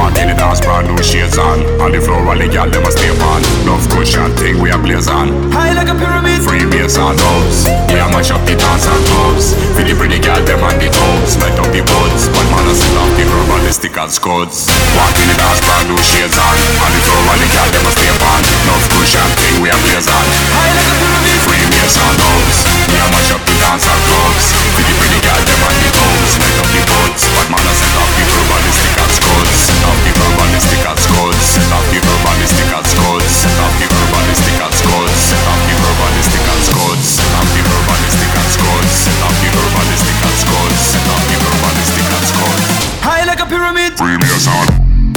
Walk in the dance, brand new shades on. On the floor, all the girl them a stay on. Love cushion thing we a blaze on. High like a pyramid. Free bass and dubs. We a mash up the dance and clubs. For the pretty girl them on the toes. Light up the buds. One man a set off the herbalistic and scuds. Walk in the dance, brand new shades on. On the floor, all the girl them a stay on. Love cushion thing we a blaze on. High like a pyramid. Free bass and dubs. We a mash up the dance and clubs. For the pretty girl them on the toes. Light up the buds. One man a set off the herbalistic and scuds. Set off the herbalistic and scuds. Set off the herbalistic and scuds. Set off the herbalistic and scuds. Set off the herbalistic and scuds. Set off the herbalistic and scuds. Set off the herbalistic and scuds. Set off the herbalistic and scuds. High like a pyramid. Free me a sound.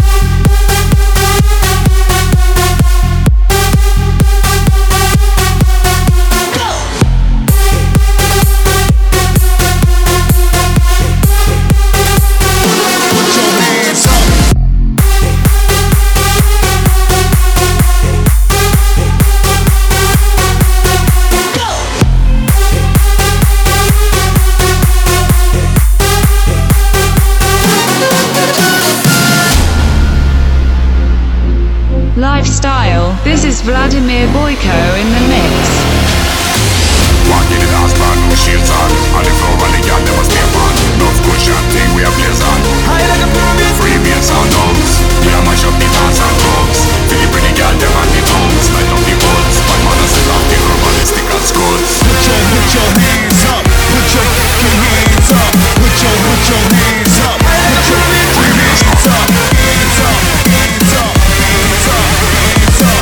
Lifestyle, this is Vladimir Boyko in the mix. Walk in the dance, brand new shades on. On the floor, all the girl them a stay on. Love cushion thing we a blaze on. High like a pyramid. Free bass and dubs. We a mash up the dance and clubs. For the pretty girl them on the toes. Light up the buds. One man a set off the herbalistic and scuds. Put your hands up. Put your fucking hands up. Put your hands up. Put your hands up. Hands up. Hands up. Hands up. Hands up.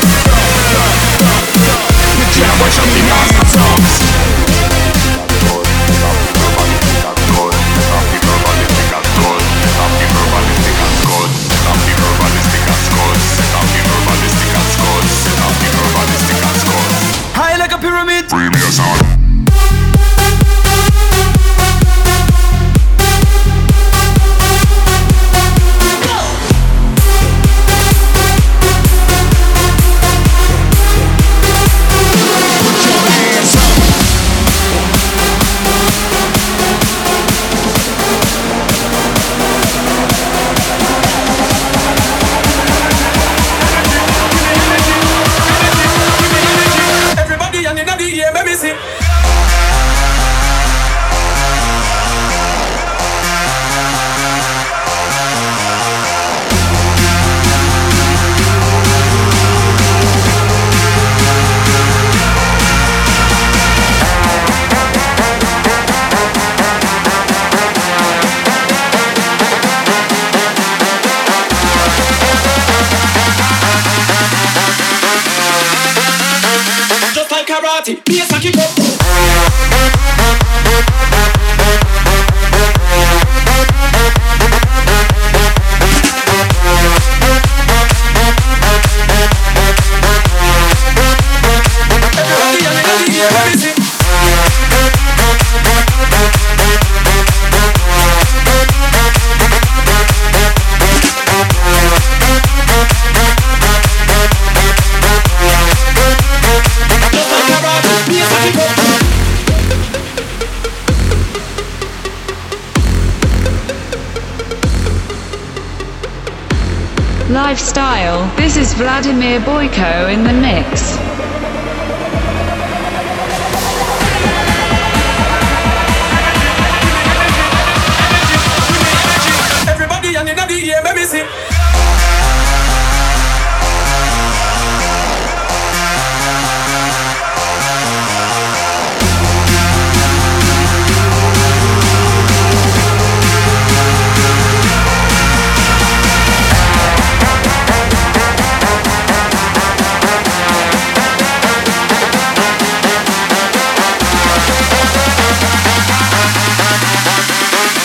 Put your mash up the dance and clubs. High like a pyramid. Free me a sound. Karate, bass and kick up. Everybody on the ear, let me sing. Lifestyle, this is Vladimir Boyko in the mix. Everybody on the ear, let me sing.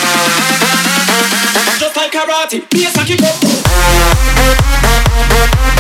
Karate, bass and kick up.